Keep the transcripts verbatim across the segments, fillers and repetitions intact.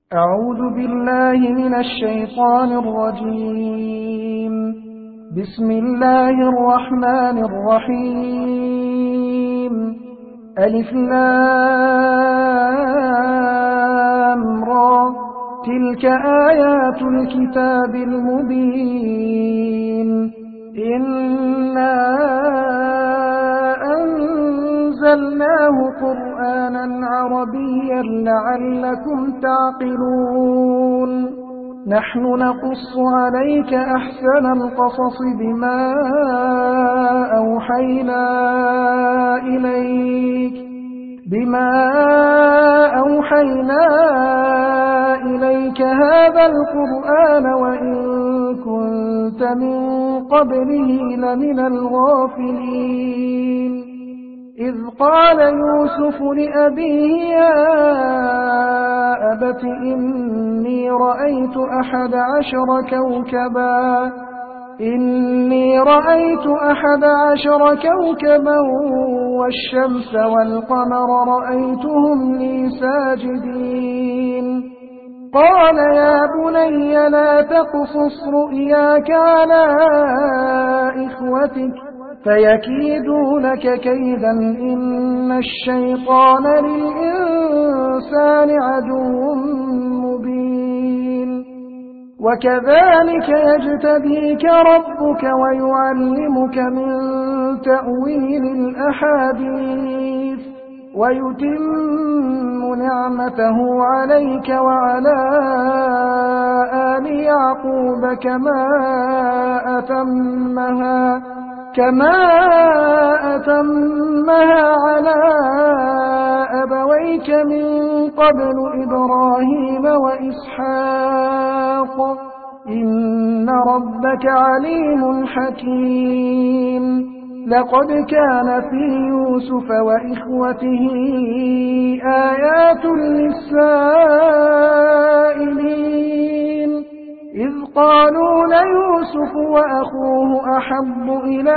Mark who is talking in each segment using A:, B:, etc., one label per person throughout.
A: أعوذ بالله من الشيطان الرجيم. بسم الله الرحمن الرحيم. ألف لام را، تلك آيات الكتاب المبين. إنا أنزلناه قرآنا عربيا لعلكم تعقلون. نحن نقص عليك أحسن القصص بما أوحينا إليك بما أوحينا إليك هذا القرآن وإن كنت من قبله لمن الغافلين. إذ قال يوسف لأبيه يا أبت إني رأيت أحد عشر كوكبا إني رأيت أحد عشر كوكبا والشمس والقمر رأيتهم لي ساجدين. قال يا بني لا تقصص رؤياك على إخوتك فيكيدوا لك كيدا إن الشيطان للإنسان عدو مبين. وكذلك يجتبيك ربك ويعلمك من تأويل الأحاديث ويتم نعمته عليك وعلى آل يعقوب كما أتمها كما أتمها على أبويك من قبل إبراهيم وإسحاق إن ربك عليم حكيم. لقد كان في يوسف وإخوته آيات للسائلين إذ قالوا ليوسف وأخوه أحب إلى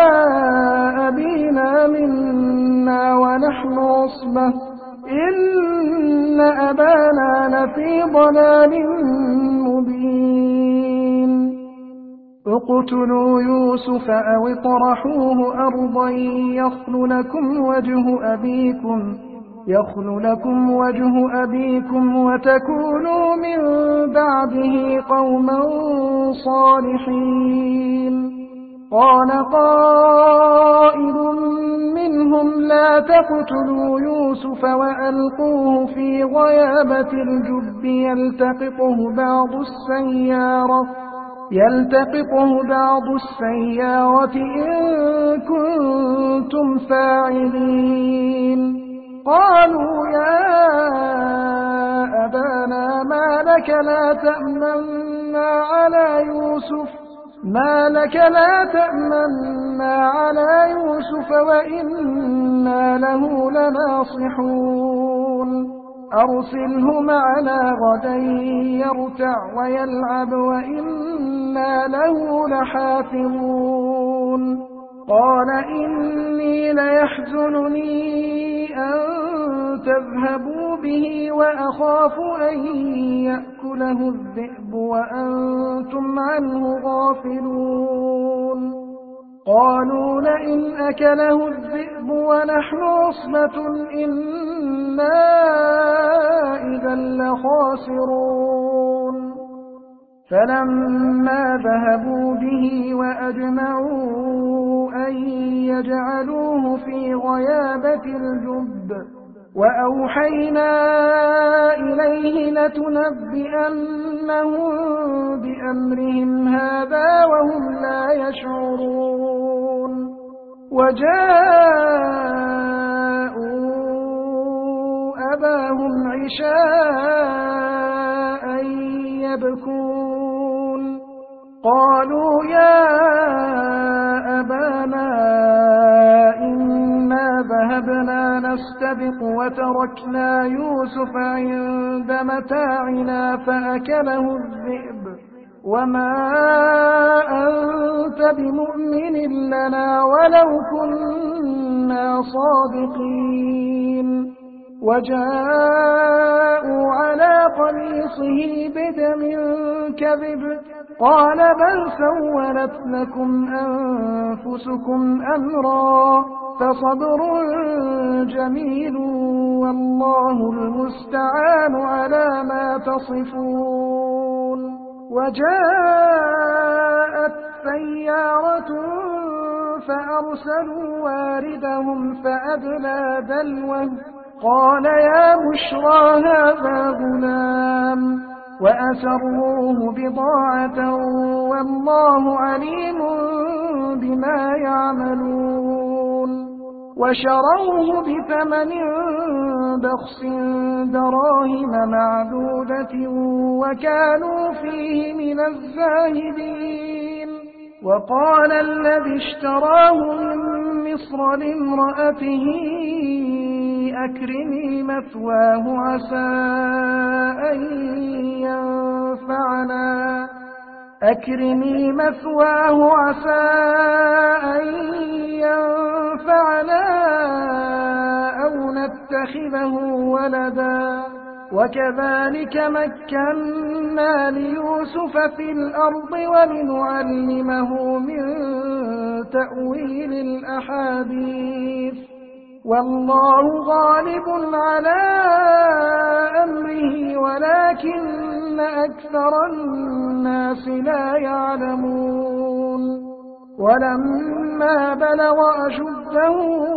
A: أبينا منا ونحن عصبة إن أبانا لفي ضلال مبين. اقتلوا يوسف أو اطرحوه أرضا يخل لكم وجه أبيكم يخل لكم وجه أبيكم وتكونوا من بعده قوما صالحين. قال قائل منهم لا تقتلوا يوسف وألقوه في غيابة الجب يلتقطه بعض السيارة يلتقطه بعض السيارة إن كنتم فاعلين. قالوا يا أبانا ما لك لا تأمنا على يوسف ما لك لا تأمنا على يوسف وإنا له لناصحون. أرسله معنا غدا يرتع ويلعب وإنا له لحافظون. قال إني ليحزنني أن تذهبوا به وأخاف أن يأكله الذئب وأنتم عنه غافلون. قالوا لئن أكله الذئب ونحن عصبة إنا إذا لخاسرون. فلما ذهبوا به وأجمعوا أن يجعلوه في غيابة الجب وأوحينا إليه لتنبئنهم بأمرهم هذا وهم لا يشعرون. وجاءوا أباهم عشاء يبكون. قالوا يا أبانا إنا ذهبنا نستبق وتركنا يوسف عند متاعنا فأكله الذئب وما أنت بمؤمن لنا ولو كنا صادقين. وجاءوا على قميصه بدم كذب قال بل سولت لكم أنفسكم أمرا فصبر جميل والله المستعان على ما تصفون. وجاءت سيارة فأرسلوا واردهم فأدلى دلوه قال يا بشرى هذا غلام وأسروه بضاعة والله عليم بما يعملون. وشروه بثمن بخس دراهم معدودة وكانوا فيه من الزاهدين. وقال الذي اشتراه من مصر لامرأته أكرمي مثواه عسى أن ينفعنا أكرمي مثواه عسى أن ينفعنا أو نتخذه ولدا وكذلك مكنا ليوسف في الأرض ولنعلمه من تأويل الأحاديث والله غالب على أمره ولكن أكثر الناس لا يعلمون. ولما بلغ أشده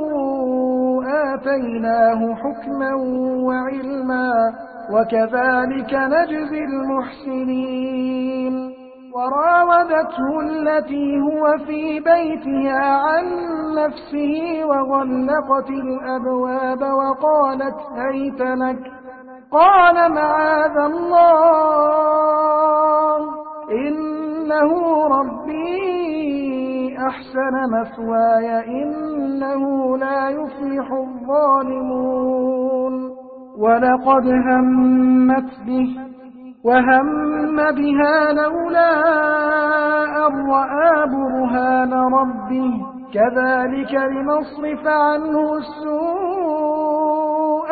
A: آتيناه حكما وعلما وكذلك نجزي المحسنين. وراودته التي هو في بيتها عن نفسه وغلقت الأبواب وقالت هيت لك قال معاذ الله إنه ربي أحسن مثواي إنه لا يفلح الظالمون. ولقد همت به وهم بها لولا أن رأى برهان ربه كذلك لنصرف عنه السوء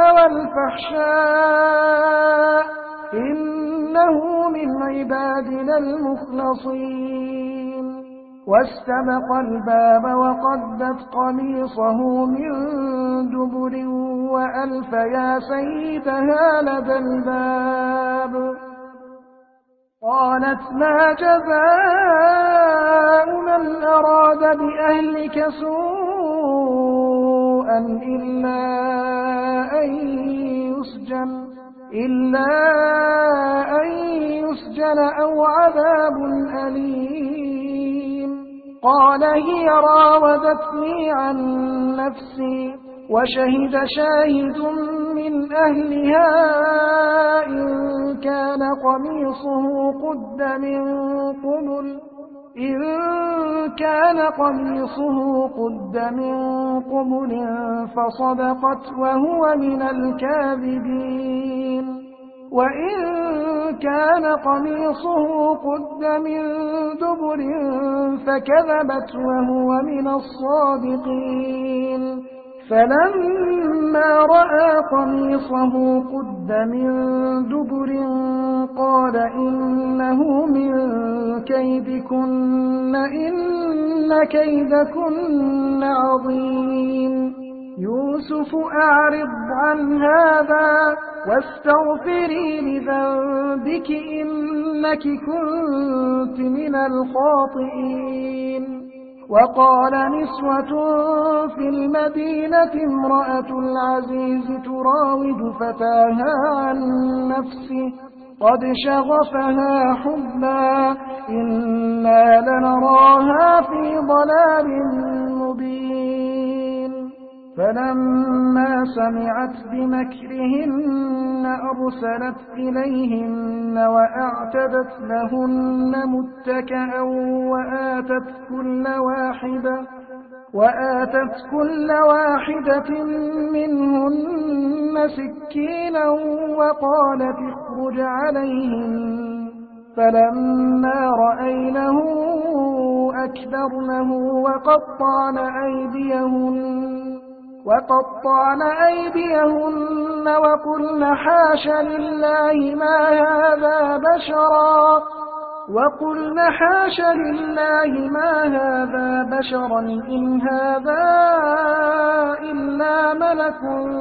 A: والفحشاء إنه من عبادنا المخلصين. واستبق الباب وقدت قميصه من دبر وألف يا سيدها لدى الباب قالت ما جزاء من أراد بأهلك سوءا إلا أن يسجن إلا أن يسجن أو عذاب أليم. قال هي راودتني عن نفسي وشهد شاهد من أهلها إن كان قميصه قد من قبل إن كان قميصه قد من قبل فصدقت وهو من الكاذبين وإن كان قميصه قد من دبر فكذبت وهو من الصادقين. فلما رأى قميصه قد من دبر قال إنه من كيدكن إن كيدكن عظيم. يوسف أعرض عن هذا واستغفري لذنبك إنك كنت من الخاطئين. وقال نسوة في المدينة امرأة العزيز تراود فتاها عن نفسه قد شغفها حبا إنا لنراها في ضلال مبين. فلما سمعت بمكرهن أرسلت إليهن وأعتدت لهن متكئا وآتت كل واحدة وآتت كل واحدة منهن سكينا وقالت اخرج عليهن. فلما رأينه أكبرنه وقطعن أيديهن وقطعن أيديهن وقلن حاش لله ما هذا بشرا وقلن حاش لله ما هذا بشرا إن هذا إلا ملك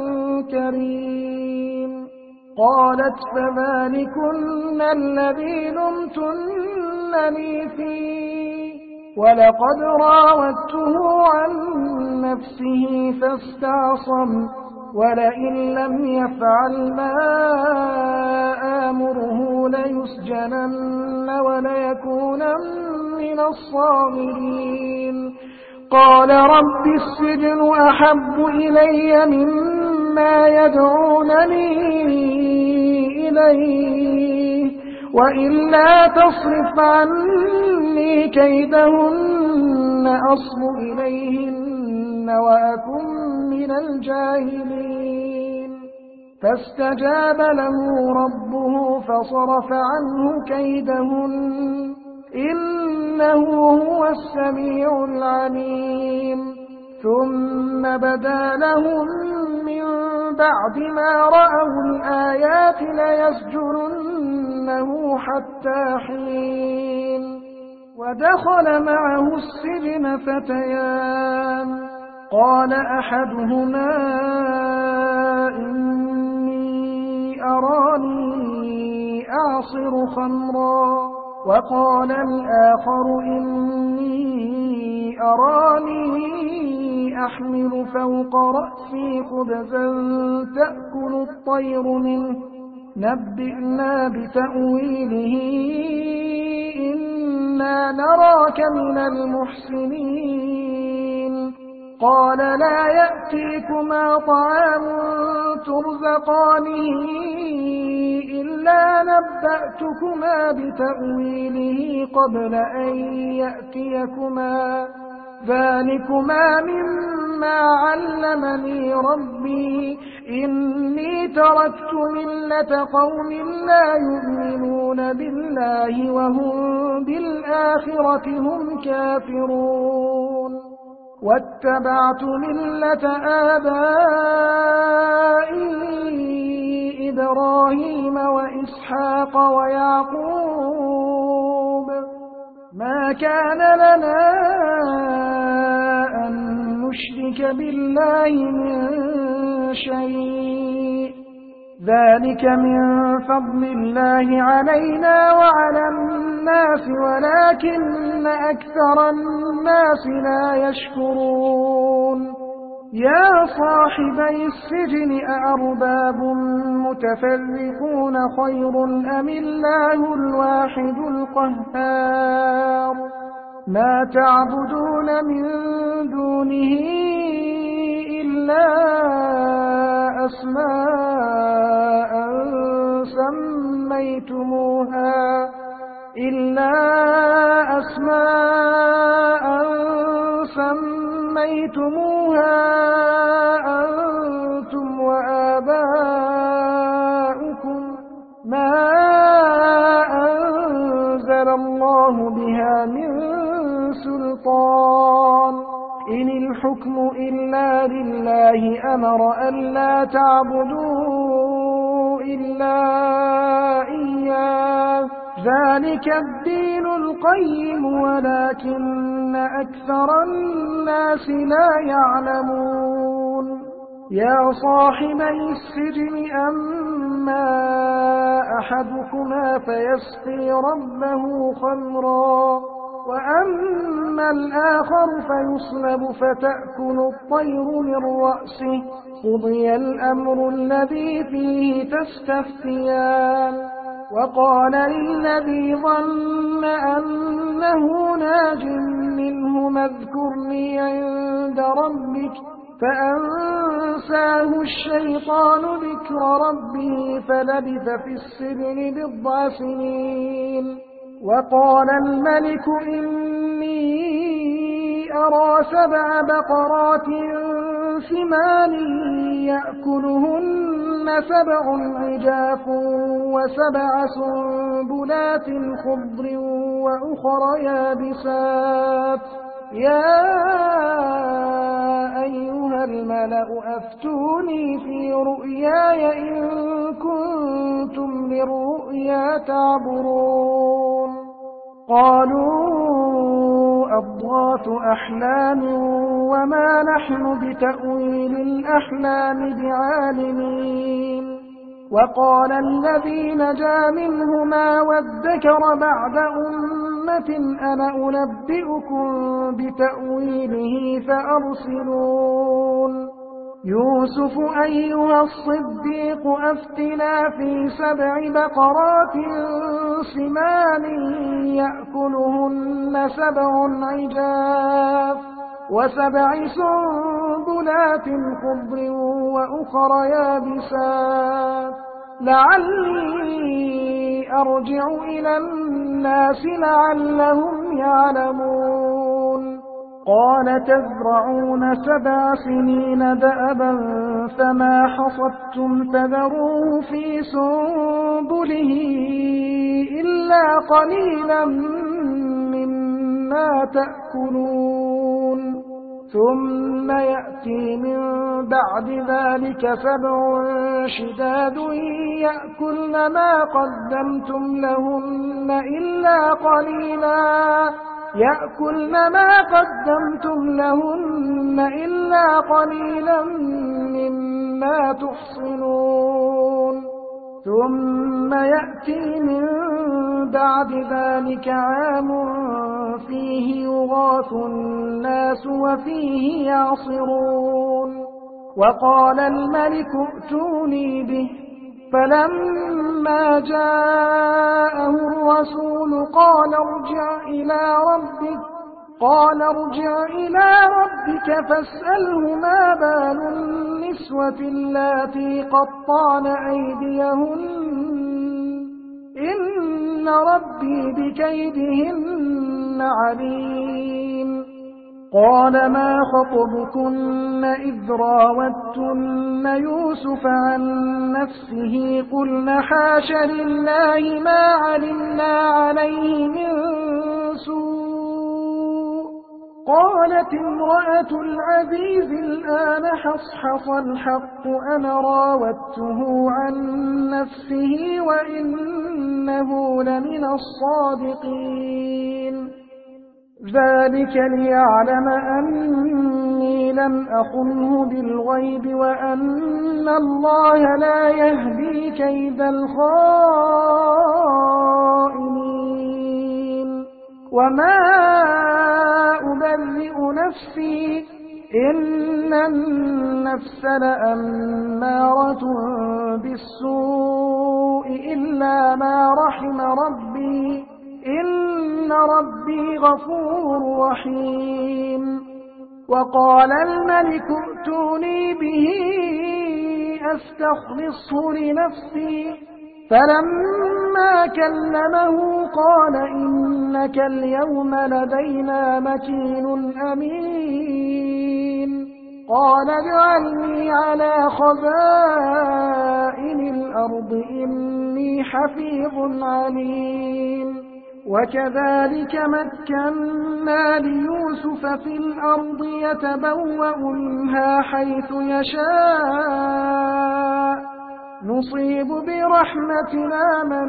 A: كريم. قالت فذلكن الذي لمتنني فيه ولقد راودته عن نفسه فاستعصم ولئن لم يفعل ما آمره ليسجنن وليكونن من الصاغرين. قال رب السجن أحب إلي مما يدعونني إليه وإلا تصرف عني كيدهن أصب إليهن وأكن من الجاهلين. فاستجاب له ربه فصرف عنه كيدهن إنه هو السميع العليم. ثم بدا لهم من بعد ما رأوا الآيات ليسجننه حتى حين. ودخل معه السجن فتيان قال أحدهما إني أراني أعصر خمرا وقال الآخر إني أراني أحمل فوق رأسي خبزا تأكل الطير منه نبئنا بتأويله إنا نراك من المحسنين. قال لا يأتيكما طعام ترزقانه إلا نبأتكما بتأويله قبل أن يأتيكما ذلكما مما علمني ربي إني تركت ملة قوم لا يؤمنون بالله وهم بالآخرة هم كافرون واتبعت ملة آبائي إبراهيم وإسحاق ويعقوب ما كان لنا أن نشرك بالله من شيء ذلك من فضل الله علينا وعلى الناس ولكن أكثر الناس لا يشكرون. يا صاحبي السجن أأرباب متفرقون خير أم الله الواحد القهار. ما تعبدون من دونه إلا أسماء سميتموها إلا أسماء سميتموها أنتم وآباؤكم ما أنزل الله بها من سلطان إن الحكم إلا لله أمر ألا تعبدوا إلا إياه ذلك الدين القيم ولكن أكثر الناس لا يعلمون. يا صاحبي السجن أما أحدكما فيسقي ربه خمرا وأما الآخر فيصلب فتأكل الطير من رأسه قضي الأمر الذي فيه تستفتيان. وقال للذي ظن أنه ناج منهما اذكرني عند ربك فأنساه الشيطان ذكر ربه فلبث في السجن بضع سنين. وقال الملك إني أرى سبع بقرات سمان يأكلهن سبع عجاف وسبع سنبلات خضر وأخر يابسات يا أيها الملأ أفتوني في رؤياي إن كنتم للرؤيا تعبرون قالوا أضغاث أحلام وما نحن بتأويل الأحلام بعالمين وقال الذي نجا منهما وادكر بعد أمة أنا أنبئكم بتأويله فأرسلون يوسف أيها الصديق أفتنا في سبع بقرات سمان يأكلهن سبع عجاف وسبع سنبلات خضر وأخر يابسات لعلي أرجع إلى الناس لعلهم يعلمون قال تزرعون سبع سنين دأبا فما حصدتم فذروه في سنبله إلا قليلا مما تأكلون ثم يأتي من بعد ذلك سبع شداد يأكلن ما قدمتم لهن إلا قليلا يأكلن ما قدمتم لهن إلا قليلا مما تحصنون ثم يأتي من بعد ذلك عام فيه يغاث الناس وفيه يعصرون وقال الملك ائتوني به فلما جاءه الرسول قال ارجع إلى ربك قال ارجع إلى ربك فاسأله ما بال النسوة اللاتي قطعن أيديهن إن ربي بكيدهن عليم قال ما خطبكن إذ راوتن يوسف عن نفسه قلن حاش لله ما علمنا عليه من سوء قالت امرأة العزيز الآن حصحص الحق أنا راودته عن نفسه وإنه لمن الصادقين ذلك ليعلم أني لم أخنه بالغيب وأن الله لا يهدي كيد الخائنين وما أبرئ نفسي إن النفس لأمارة بالسوء إلا ما رحم ربي إن ربي غفور رحيم وقال الملك ائتوني به أستخلصه لنفسي فلما كلمه قال إنك اليوم لدينا مكين أمين قال اجعلني على خزائن الأرض إني حفيظ عليم وكذلك مكنا ليوسف في الأرض يتبوأ منها حيث يشاء نصيب برحمتنا من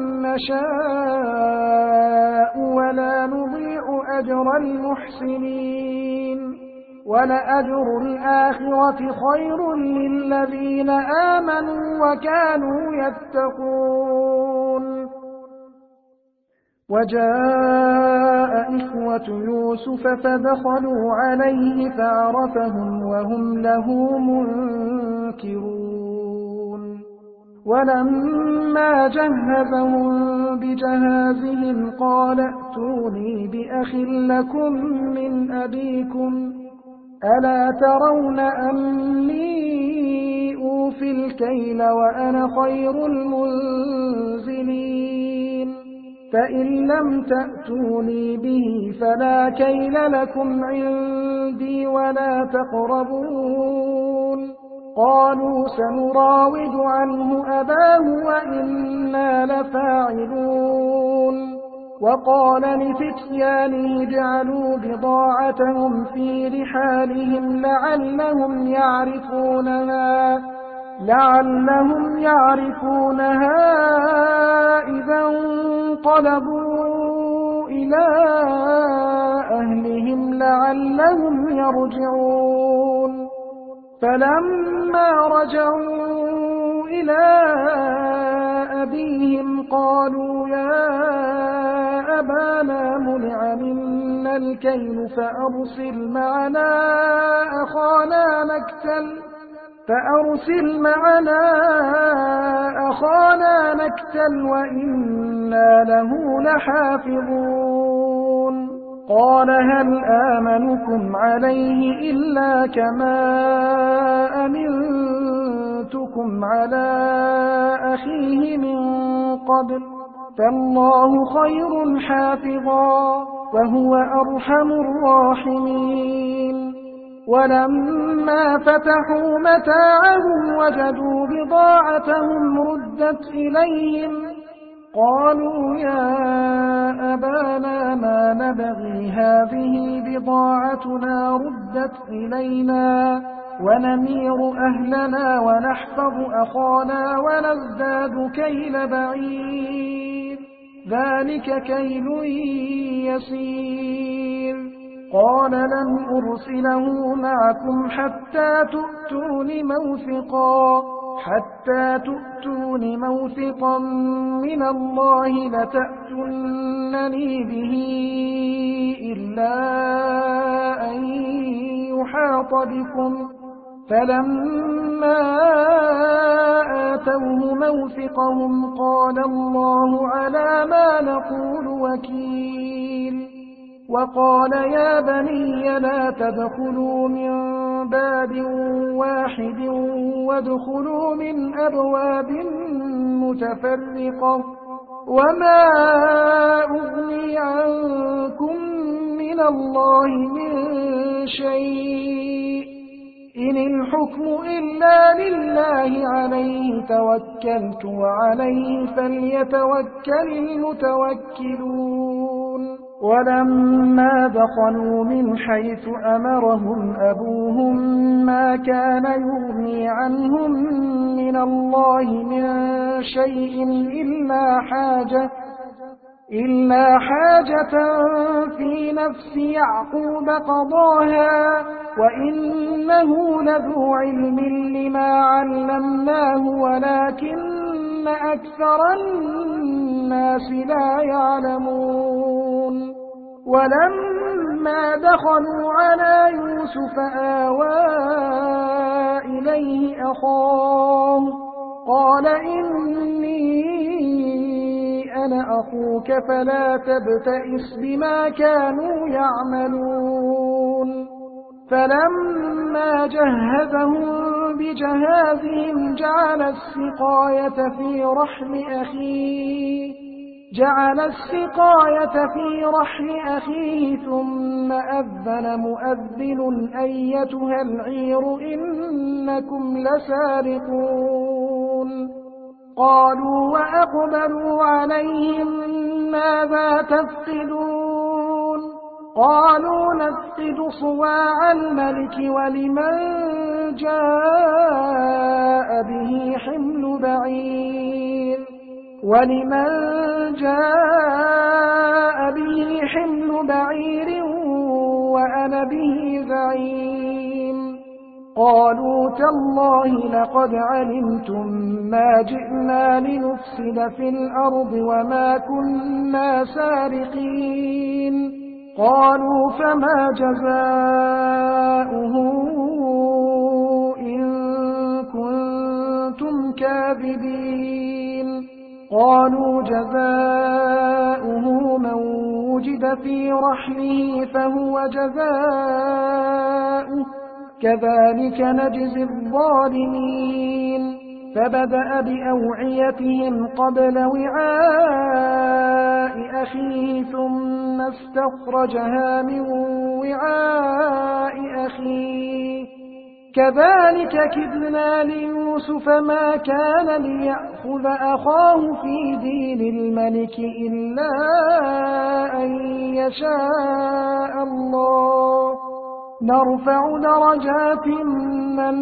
A: نشاء ولا نضيع أجر المحسنين ولأجر الآخرة خير للذين آمنوا وكانوا يتقون وجاء إخوة يوسف فدخلوا عليه فعرفهم وهم له منكرون ولما جهزهم بجهازهم قال ائتوني بأخ لكم من أبيكم ألا ترون أني أوفي الكيل وأنا خير المنزلين فإن لم تأتوني به فلا كيل لكم عندي ولا تقربون قالوا سنراود عنه أباه وإنا لفاعلون وقال لفتيانه اجعلوا بضاعتهم في رحالهم لعلهم يعرفونها لعلهم يعرفونها إذا انقلبوا إلى أهلهم لعلهم يرجعون فلما رجعوا إلى أبيهم قالوا يا أبانا منع منا الكيل فأرسل معنا أخانا نكتل فأرسل معنا أخانا نكتل وإنا له لحافظون قال هل آمنكم عليه إلا كما أمنتكم على أخيه من قبل فالله خير حافظا وهو أرحم الراحمين ولما فتحوا متاعهم وجدوا بضاعتهم ردت إليهم قالوا يا أبانا ما نبغي هذه بضاعتنا ردت إلينا ونمير أهلنا ونحفظ أخانا ونزداد كيل بعير ذلك كيل يسير قال لن أرسله معكم حتى تؤتون موثقا حتى تؤتون موثقا من الله لتأتونني به إلا أن يحاط بكم فلما آتوه موثقهم قال الله على ما نقول وكيل وقال يا بني لا تدخلوا من باب واحد وادخلوا من أبواب متفرقة وما أغني عنكم من الله من شيء إن الحكم إلا لله عليه توكلت وعليه فليتوكل المتوكلون ولما دخلوا من حيث أمرهم أبوهم ما كان يغني عنهم من الله من شيء إلا حاجة إلا حاجة في نفس يعقوب قضاها وإنه لذو علم لما علمناه ولكن أكثر الناس لا يعلمون ولما دخلوا على يوسف آوى إليه أخاه قال إني أنا أخوك فلا تبتئس بما كانوا يعملون فلما جهزهم بجهازهم جعل السقاية في رحل أخيه جعل السقاية في رحل أخيه ثم أذن مؤذن أيتها العير إنكم لسارقون قالوا وأقبلوا عليهم ماذا تفقدون قالوا نفقد صواع الملك ولمن جاء به حمل بعير ولمن جاء به حمل بعير وأنا به زعيم قالوا تالله لقد علمتم ما جئنا لنفسد في الأرض وما كنا سارقين قالوا فما جزاؤه إن كنتم كاذبين قالوا جزاؤه من وجد في رحله فهو جزاؤه كذلك نجزي الظالمين فبدأ بأوعيتهم قبل وعاء أخيه ثم استخرجها من وعاء أخيه كذلك كدنا ليوسف ما كان ليأخذ أخاه في دين الملك إلا أن يشاء الله نرفع درجات من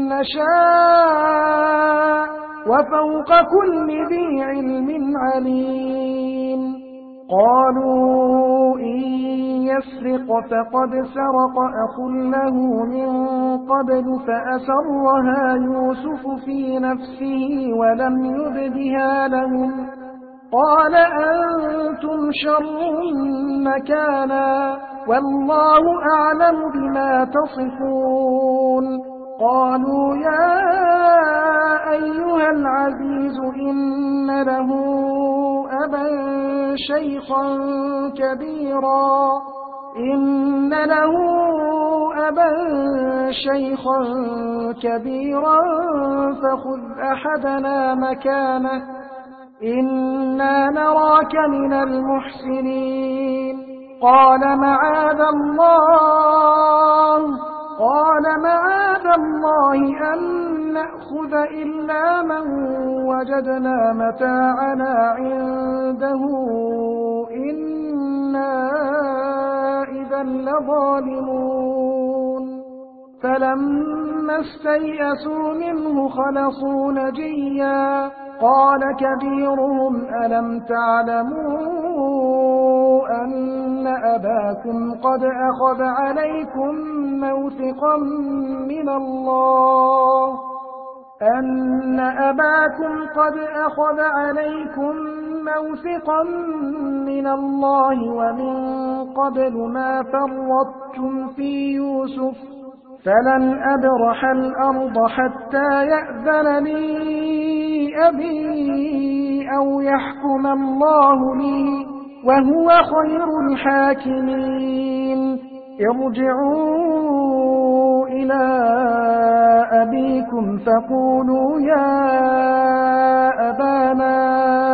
A: نشاء وفوق كل ذي علم عليم. قالوا إن يسرق فقد سرق أخ له من قبل فأسرها يوسف في نفسه ولم يبدها لهم قال أنتم شر مكانا والله أعلم بما تصفون. قالوا يا أيها العزيز إن له أبا شيخا كبيرا إن له أبا شيخا كبيرا فخذ أحدنا مكانه إنا نراك من المحسنين. قال معاذ الله قال معاذ الله أن نأخذ إلا من وجدنا متاعنا عنده إنا إذا لظالمون. فلما استيئسوا منه خلصوا نجيا قال كبيرهم ألم تعلموا أن أباكم قد أخذ عليكم موثقا من الله أن أباكم قد أخذ عليكم موثقا من الله ومن قبل ما فرطتم في يوسف فلن أبرح الأرض حتى يأذن لي أبي أو يحكم الله لي وهو خير الحاكمين. ارجعوا إلى أبيكم فقولوا يا أبانا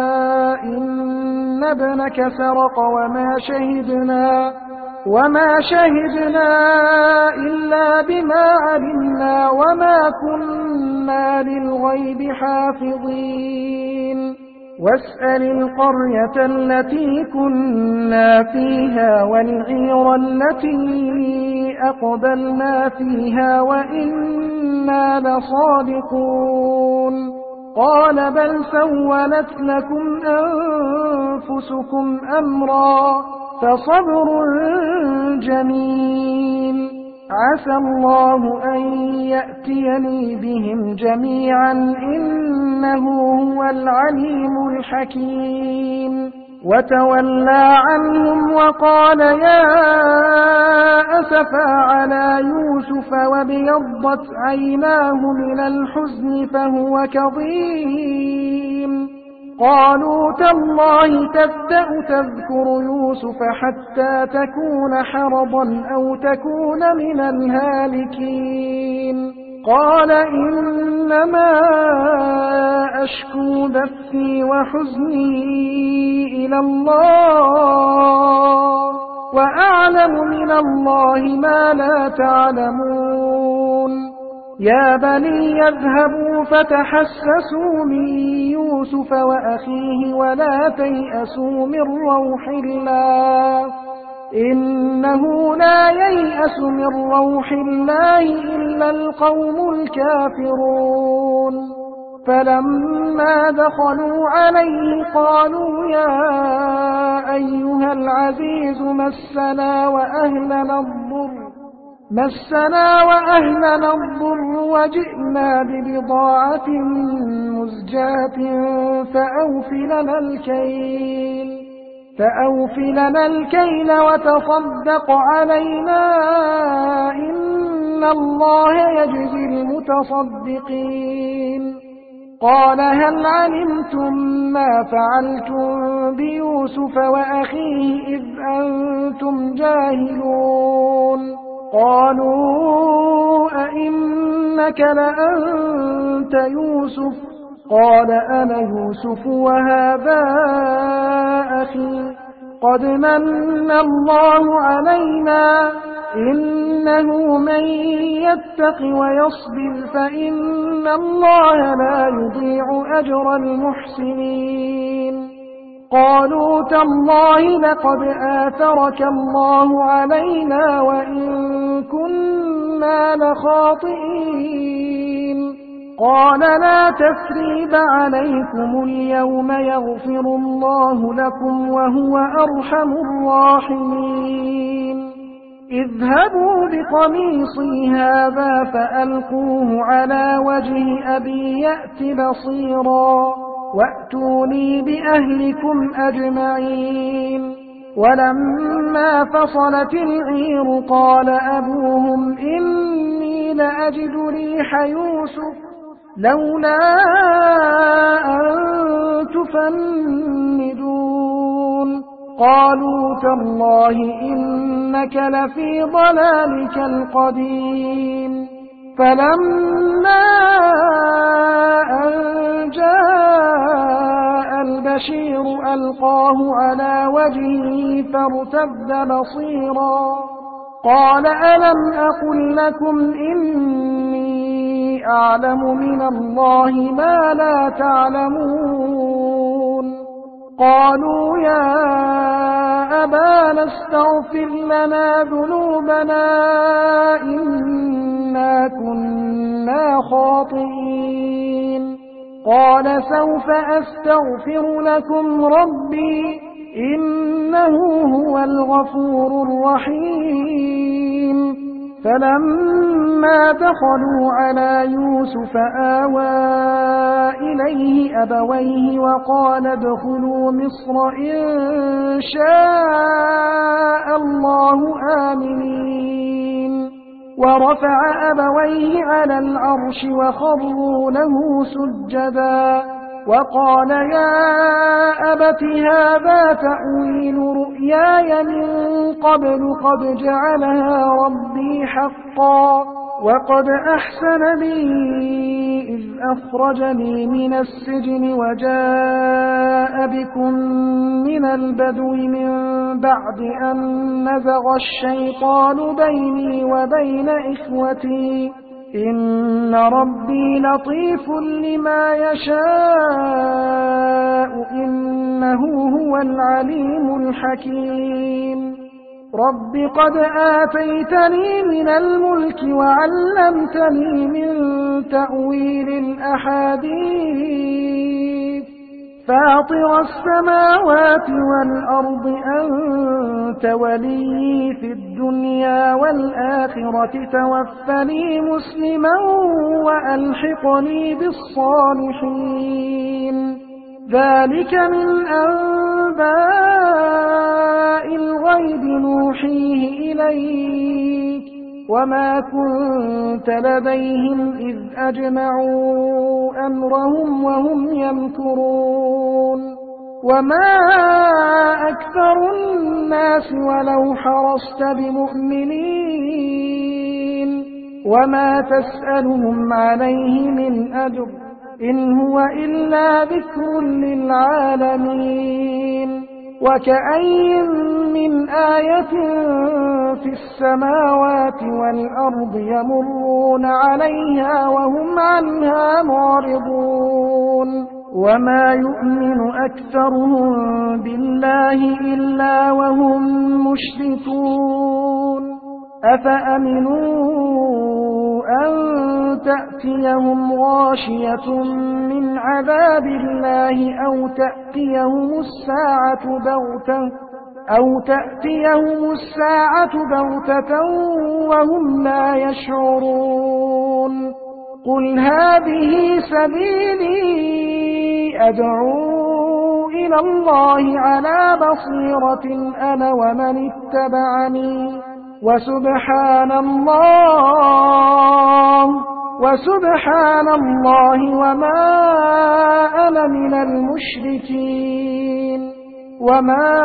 A: إن ابنك سرق وما شهدنا وما شهدنا إلا بما علمنا وما كنا للغيب حافظين. واسأل القرية التي كنا فيها والعير التي أقبلنا فيها وإنا لصادقون. قال بل سولت لكم أنفسكم أمرا فصبر جميل عسى الله أن يأتيني بهم جميعا إنه هو العليم الحكيم. وتولى عنهم وقال يا أسفا على يوسف وابيضت عيناه من الحزن فهو كظيم. قالوا تالله تبدأ تذكر يوسف حتى تكون حرضا أو تكون من الهالكين. قال إنما أشكو بثي وحزني إلى الله وأعلم من الله ما لا تعلمون. يا بني يذهبوا فتحسسوا من يوسف وأخيه ولا تيأسوا من روح الله إنه لا ييأس من روح الله إلا القوم الكافرون. فلما دخلوا عليه قالوا يا أيها العزيز مسنا وأهلنا الضر مسنا وأهلنا الضر وجئنا ببضاعة مزجاة فأوف لنا الكيل فأوف لنا الكيل وتصدق علينا إن الله يجزي المتصدقين. قال هل علمتم ما فعلتم بيوسف وأخيه إذ أنتم جاهلون؟ قالوا أئنك لأنت يوسف؟ قال أنا يوسف وهذا أخي قد من الله علينا إنه من يتق ويصبر فإن الله لا يضيع أجر المحسنين قالوا تالله لقد آثرك الله علينا وإن كنا لخاطئين قال لا تثريب عليكم اليوم يغفر الله لكم وهو أرحم الراحمين اذهبوا بقميصي هذا فألقوه على وجه أبي يأت بصيرا وأتوني بأهلكم أجمعين ولما فصلت العير قال أبوهم إني لأجد ريح يوسف لولا أن تفندون قالوا تالله إنك لفي ضلالك القديم فلما أن جاء البشير ألقاه على وجهه فارتد بصيرا قال ألم أقل لكم إني أعلم من الله ما لا تعلمون قالوا يا أبانا استغفر لنا ذنوبنا إنا كنا خاطئين قال سوف أستغفر لكم ربي إنه هو الغفور الرحيم فلما دخلوا على يوسف آوى إليه أبويه وقال ادخلوا مصر إن شاء الله آمنين ورفع أبويه على العرش وخروا له سجدا وقال يا أبت هذا تأويل رؤياي من قبل قد جعلها ربي حقا وقد أحسن بي إذ أخرجني من السجن وجاء بكم من البدو من بعد أن نزغ الشيطان بيني وبين إخوتي إن ربي لطيف لما يشاء إنه هو العليم الحكيم رب قد آتيتني من الملك وعلمتني من تأويل الأحاديث فاطر السماوات والأرض أنت ولي في الدنيا والآخرة توفني مسلما وألحقني بالصالحين ذلك من أنباء الغيب نوحيه إليك وما كنت لديهم إذ أجمعوا أمرهم وهم يمكرون وما أكثر الناس ولو حرصت بمؤمنين وما تسألهم عليه من أجر إن هو إلا ذكر للعالمين وكأي من آية في السماوات والأرض يمرون عليها وهم عنها معرضون وما يؤمن أكثرهم بالله إلا وهم مشركون أفأمنوا أن تأتيهم غاشية من عذاب الله أو تأتيهم الساعة بغتة أو تأتيهم الساعة بغتة وهم لا يشعرون قل هذه سبيلي أدعو إلى الله على بصيرة أنا ومن اتبعني وسبحان الله وسبحان الله وما أنا من المشركين وما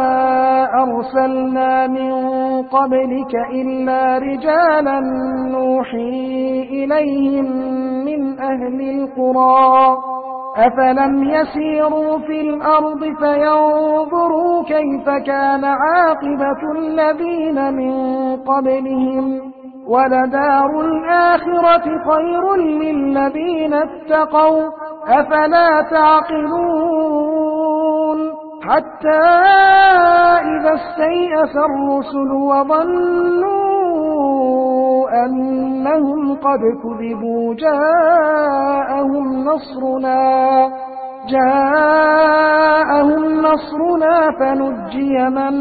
A: أرسلنا من قبلك إلا رجالا نوحي إليهم من أهل القرى أفلم يسيروا في الأرض فينظروا كيف كان عاقبة الذين من قبلهم ولدار الآخرة خير للذين اتقوا أفلا تعقلون حتى إذا استيأس الرسل وظنوا أنهم قد كذبوا جاءهم نصرنا جاءهم نصرنا فنجي من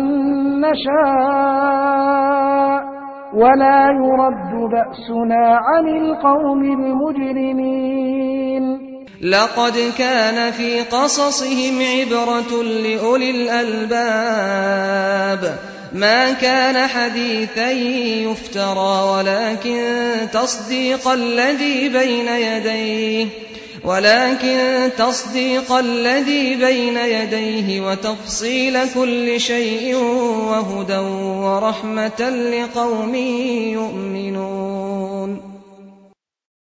A: نشاء ولا يرد بأسنا عن القوم المجرمين.
B: لقد كان في قصصهم عبرة لأولي الألباب ما كان حديثا يفترى ولكن تصديق الذي بين يديه ولكن تصديق الذي بين يديه وتفصيل كل شيء وهدى ورحمة لقوم يؤمنون.